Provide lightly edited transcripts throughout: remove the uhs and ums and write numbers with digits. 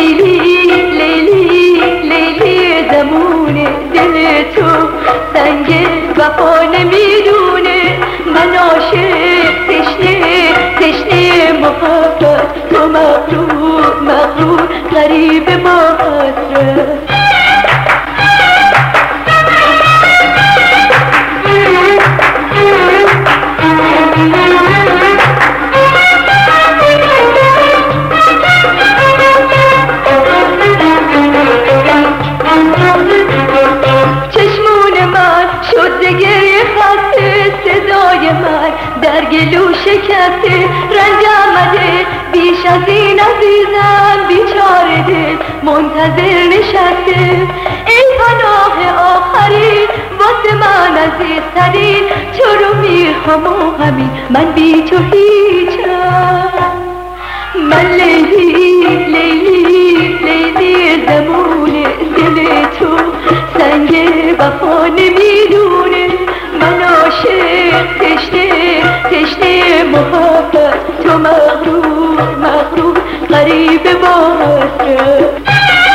لیلی لیلی لیلی زمون دل تو سنگ وفا نمیدونه، من عاشق تشنه محبت، تو مغرور غریب با حسرت. در گلو شکسته رنج آمده، بیش از این عزیزم بیچاره دل منتظر نشسته. ای پناه آخری واسه من عزیزترین، چرا میخوام و همین من بی تو هیچم. من لیلی لیلی لیلی زمون دل تو سنگ وفا نمیدونه، من عاشق تشنه محبت، تو مغرور غریب با حسرت.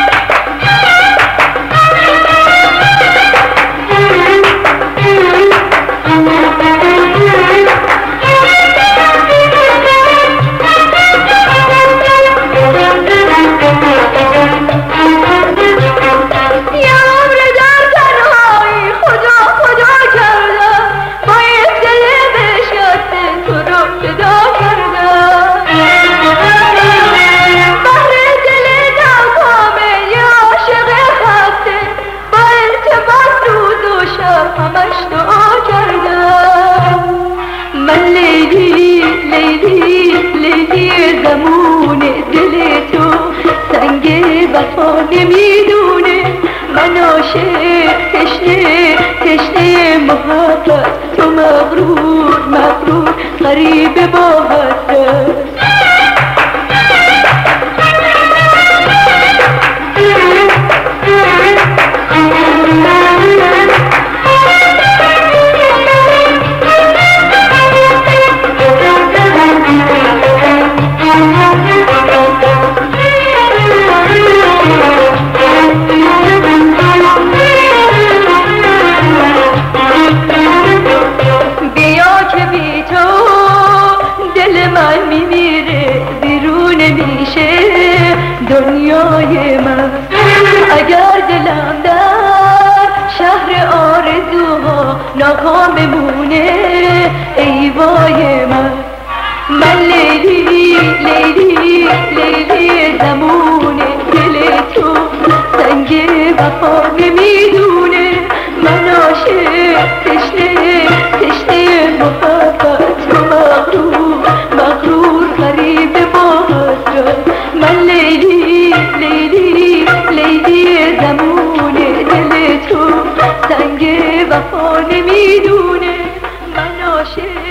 من لیلی لیلی لیلی زمون دل تو سنگ وفا نمیدونه، من عاشق تشنه محبت، تو مغرور غریب با حسرت. من میمیره بیرون میشه دنیای من، اگر دلم در شهر آرزوها ناکام بمونه ای وای من. من لیلی لیلی لیلی زمون دل تو سنگ وفا نمیدونه، من عاشق تشنه محبت، تو مغرور غریب با حسرت. من لیلی لیلی لیلی زمون دل تو سنگ وفا نمیدونه، من عاشق